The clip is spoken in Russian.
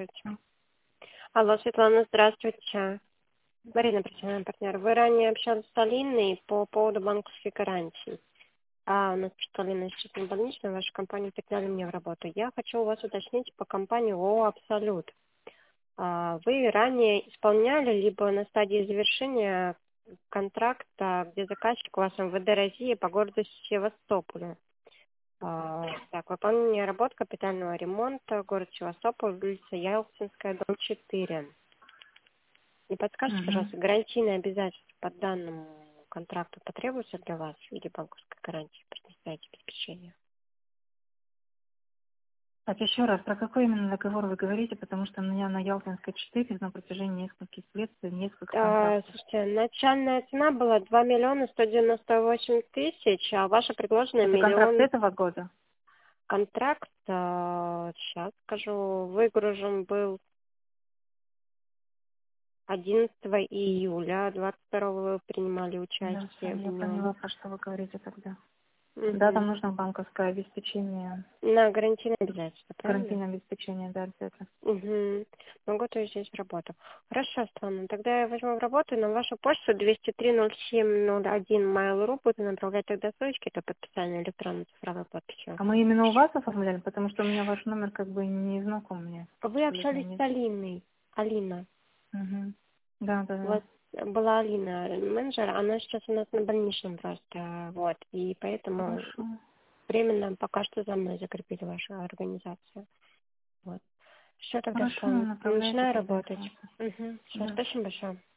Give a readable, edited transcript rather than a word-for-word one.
здравствуйте. Алло, Светлана, здравствуйте. Марина, профессиональный партнер. Вы ранее общались с Алиной по поводу банковской гарантии. У нас просто Алина сейчас не больничная, ваша компания передали мне в работу. Я хочу у вас уточнить по компании ООО «Абсолют». Вы ранее исполняли либо на стадии завершения контракта, где заказчик у вас МВД России по городу Севастополю. Так, выполнение работ капитального ремонта, город Севастополь, улица Ялтинская, дом 4. Не подскажете, Мгм. пожалуйста, гарантийные обязательства по данному контракту потребуются для вас в виде банковской гарантии, предоставить обеспечение? Так, еще раз, про какой именно договор вы говорите, потому что у меня на Ялтинской 4 на протяжении нескольких лет несколько контрактов. Слушайте, начальная цена была 2 198 000, а ваша предложенная Это контракт миллион. этого года? Контракт, сейчас скажу, выгружен был 11 июля 22-го вы принимали Да, всё, участие в я нем. поняла, про что вы говорите тогда. Да, там Угу. нужно банковское обеспечение, На гарантийное обязательство, правильно? гарантийное обеспечение, да, обязательно. Угу. Могу то есть здесь в работу. Хорошо, Светлана, тогда я возьму в работу и на вашу почту 203-07-01 Mail.ru буду направлять тогда ссылочки до подписания электронной цифровой подписью. А мы именно у вас оформляли, потому что у меня ваш номер как бы не знаком мне. Вы Абсолютно общались с нет. Алиной. Алина. Угу. Да, да, У вас да. была Алина, менеджер, она сейчас у нас на больничном просто, вот, и поэтому Хорошо. временно пока что за мной закрепили вашу организацию. Вот. Все тогда, Хорошо, Светлана, направляйте начинаю тогда работать. информацию. Угу. Все, Да. спасибо большое.